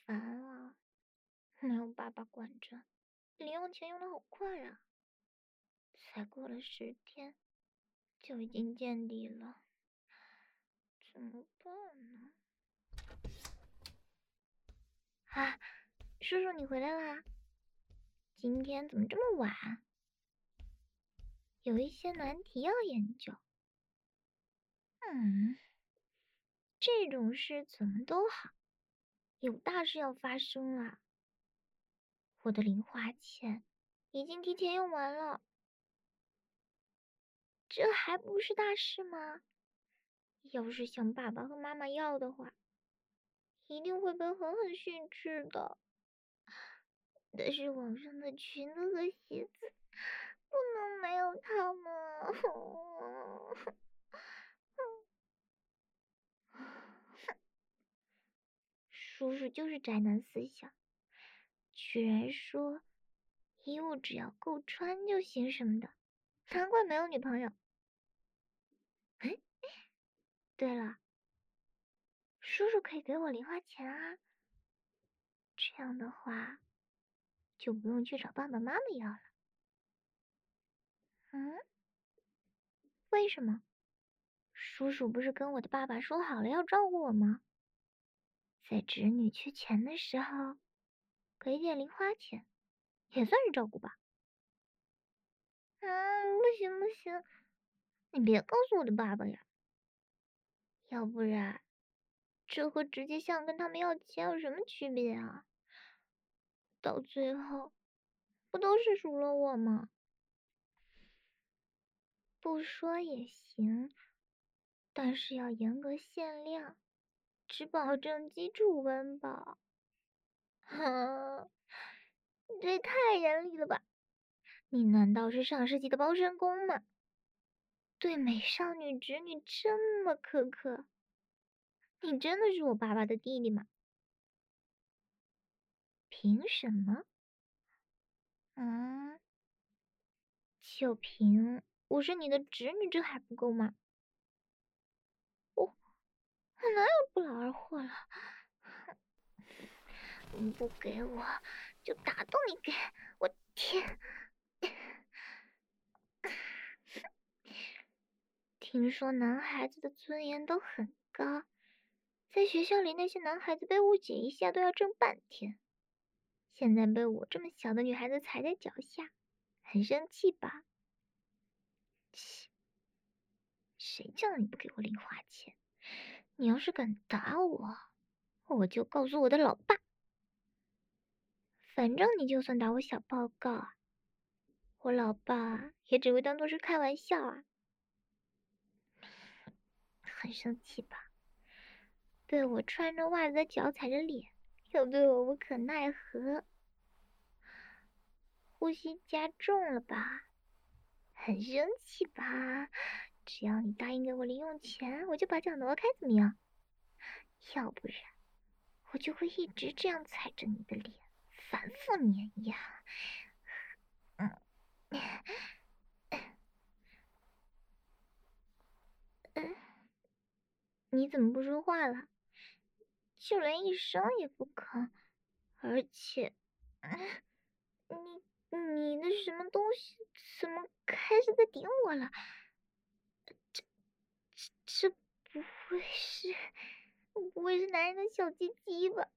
烦啊！没有爸爸管着，零用钱用的好快啊！才过了10天，就已经见底了，怎么办呢？啊，叔叔你回来啦！今天怎么这么晚？有一些难题要研究。这种事怎么都好，有大事要发生啦！我的零花钱已经提前用完了，这还不是大事吗？要是向爸爸和妈妈要的话，一定会被狠狠训斥的。但是网上的裙子和鞋子不能没有它们。叔叔就是宅男思想，居然说衣物只要够穿就行什么的，难怪没有女朋友。对了，叔叔可以给我零花钱啊，这样的话就不用去找爸爸妈妈要了。为什么？叔叔不是跟我的爸爸说好了要照顾我吗？在侄女缺钱的时候，给点零花钱，也算是照顾吧。不行不行，你别告诉我的爸爸呀，要不然这和直接向跟他们要钱有什么区别啊？到最后不都是数落我吗？不说也行，但是要严格限量，只保证基础温饱。这也太严厉了吧！你难道是上世纪的包身工吗？对美少女侄女这么苛刻，你真的是我爸爸的弟弟吗？凭什么？就凭我是你的侄女，这还不够吗？我哪有不劳而获了？不给我就打动你给我！天！听说男孩子的尊严都很高，在学校里那些男孩子被误解一下都要争半天，现在被我这么小的女孩子踩在脚下，很生气吧？切！谁叫你不给我零花钱？你要是敢打我，我就告诉我的老爸。反正你就算打我小报告，我老爸也只会当做是开玩笑啊。很生气吧？对我穿着袜子的脚踩着脸，又对我无可奈何，呼吸加重了吧？很生气吧？只要你答应给我零用钱，我就把脚挪开，怎么样？要不然我就会一直这样踩着你的脸，反复碾压。你怎么不说话了？就连一声也不吭，而且，你的什么东西怎么开始在顶我了？这不会是男人的小鸡鸡吧？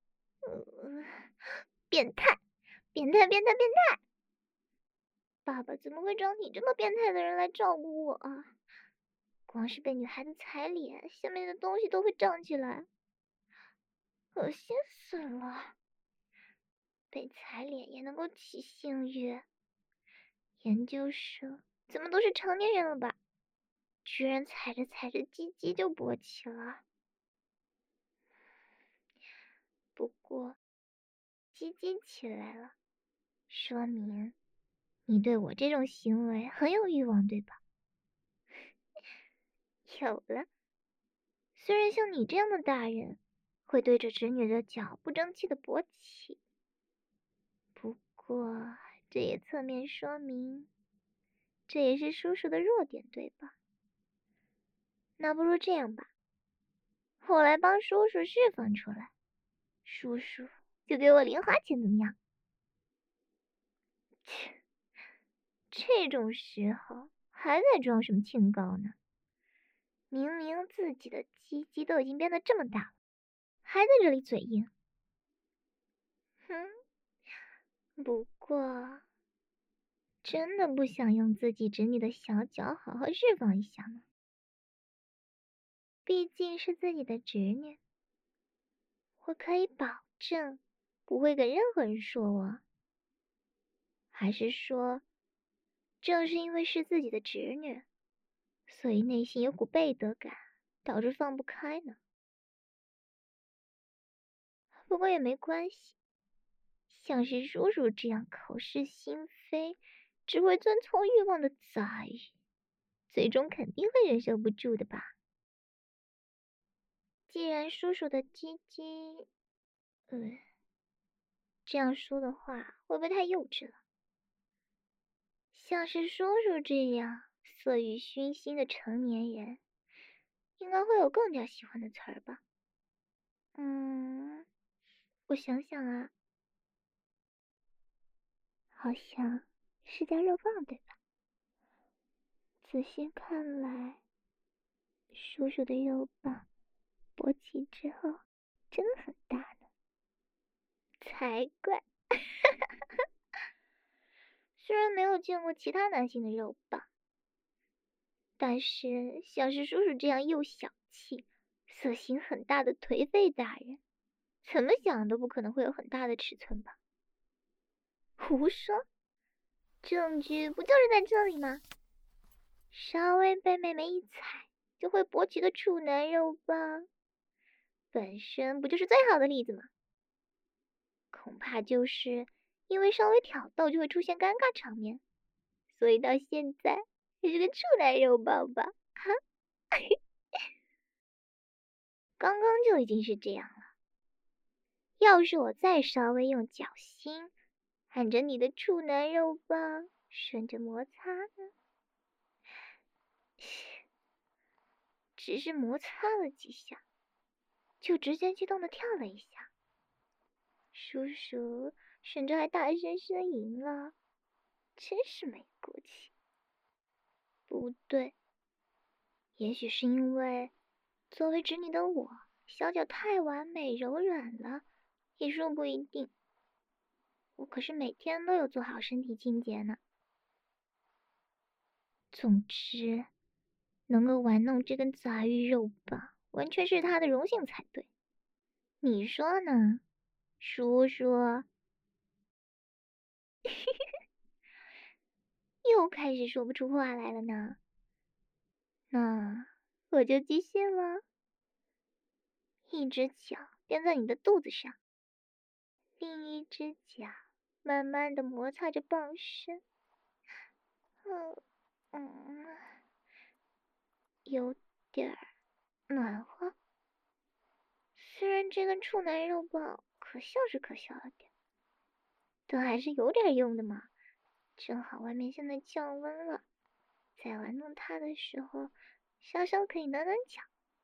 变态！变态！变态！变态！爸爸怎么会找你这么变态的人来照顾我啊？光是被女孩子踩脸，下面的东西都会胀起来，恶心死了。被踩脸也能够起性欲，研究生怎么都是成年人了吧？居然踩着踩着鸡鸡就勃起了。不过鸡鸡起来了，说明你对我这种行为很有欲望，对吧？有了。虽然像你这样的大人会对着侄女的脚不争气的勃起，不过这也侧面说明，这也是叔叔的弱点，对吧？那不如这样吧，我来帮叔叔释放出来， 叔叔就给我零花钱怎么样？切，这种时候还在装什么清高呢？明明自己的鸡鸡都已经变得这么大了，还在这里嘴硬。哼，不过真的不想用自己侄女的小脚好好释放一下吗？毕竟是自己的侄女，我可以保证不会跟任何人说我。还是说，正是因为是自己的侄女，所以内心有股背德感，导致放不开呢？不过也没关系，像是叔叔这样口是心非、只会遵从欲望的杂鱼，最终肯定会忍受不住的吧。既然叔叔的鸡鸡，这样说的话会不会太幼稚了？像是叔叔这样色欲熏心的成年人，应该会有更加喜欢的词儿吧？我想想啊，好像是叫肉棒对吧？仔细看来，叔叔的肉棒勃起之后真的很大呢。才怪！虽然没有见过其他男性的肉棒，但是像是叔叔这样又小气、色心很大的颓废大人，怎么想都不可能会有很大的尺寸吧？胡说！证据不就是在这里吗？稍微被妹妹一踩就会勃起的处男肉棒，本身不就是最好的例子吗？恐怕就是因为稍微挑逗就会出现尴尬场面，所以到现在也是个处男肉棒吧？哈，刚刚就已经是这样了，要是我再稍微用脚心按着你的处男肉棒，顺着摩擦呢？只是摩擦了几下，就直接激动的跳了一下，叔叔甚至还大声呻吟了，真是没骨气。不对，也许是因为作为侄女的我，小脚太完美柔软了，也说不一定。我可是每天都有做好身体清洁呢。总之，能够玩弄这根杂鱼肉棒，完全是他的荣幸才对。你说呢，叔叔？又开始说不出话来了呢。那我就继续了。一只脚垫在你的肚子上，另一只脚慢慢的摩擦着棒身。嗯嗯，有点儿暖和。虽然这根处男肉棒可笑是可笑了点，但还是有点用的嘛。正好外面现在降温了，在玩弄它的时候，稍稍可以暖暖脚。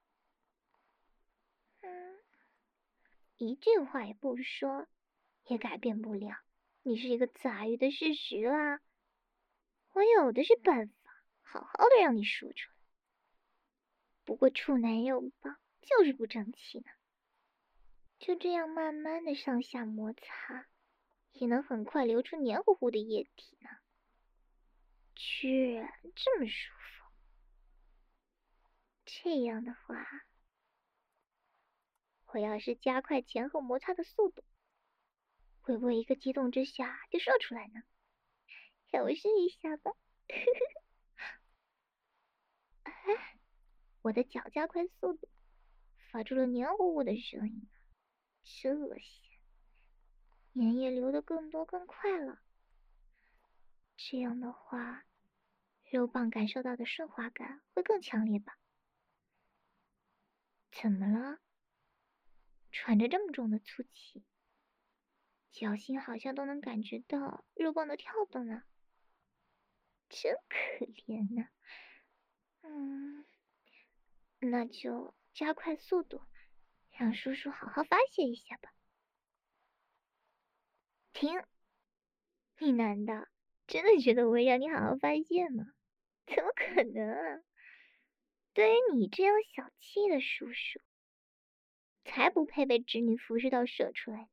一句话也不说，也改变不了你是一个杂鱼的事实啦。我有的是办法，好好的让你说出来。不过处男肉棒就是不争气呢。就这样慢慢的上下摩擦，也能很快流出黏糊糊的液体呢，居然这么舒服。这样的话，我要是加快前后摩擦的速度，会不会一个激动之下就射出来呢？让我试一下吧。哎，我的脚加快速度，发出了黏糊糊的声音，真恶心，粘液流得更多更快了。这样的话，肉棒感受到的顺滑感会更强烈吧？怎么了？喘着这么重的粗气，脚心好像都能感觉到肉棒的跳动呢，真可怜呐。那就加快速度，让叔叔好好发泄一下吧。 停！你难道真的觉得我会让你好好发泄吗？怎么可能啊！对于你这样小气的叔叔，才不配被织女服侍到射出来呢。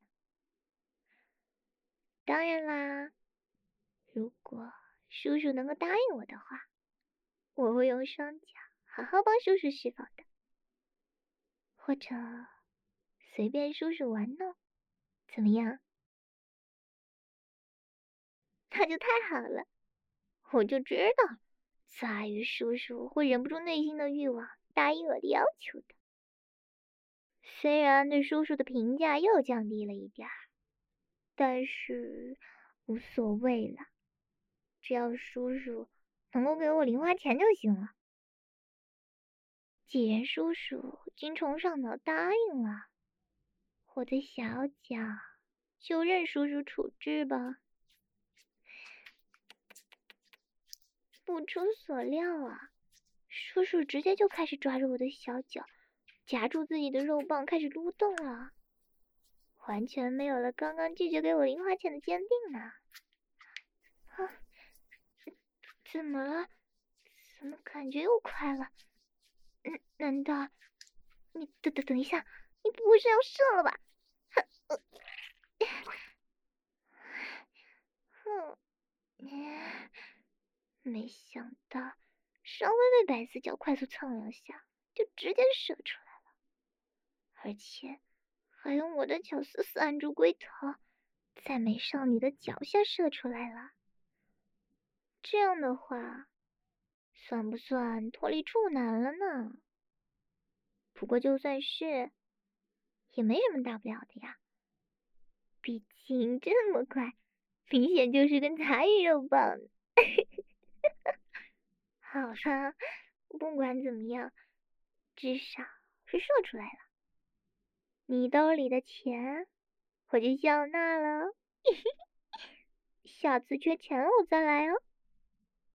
当然啦，如果叔叔能够答应我的话，我会用双脚好好帮叔叔释放的，或者随便叔叔玩弄，怎么样？那就太好了，我就知道杂鱼叔叔会忍不住内心的欲望，答应我的要求的。虽然对叔叔的评价又降低了一点儿，但是无所谓了，只要叔叔能够给我零花钱就行了。既然叔叔精虫上脑答应了，我的小脚就任叔叔处置吧。不出所料啊，叔叔直接就开始抓住我的小脚，夹住自己的肉棒开始撸动了，完全没有了刚刚拒绝给我零花钱的坚定啊！啊，怎么了？怎么感觉又快了？难道你等一下，你不会是要射了吧？哼，没想到稍微被白丝脚快速蹭两下，就直接射出来了，而且还用我的脚死死按住龟头，在美少女的脚下射出来了。这样的话，算不算脱离处男了呢？不过就算是，也没什么大不了的呀。毕竟这么快，明显就是根杂鱼肉棒。好了，不管怎么样，至少是射出来了。你兜里的钱，我就笑纳了。下次缺钱了我再来哦。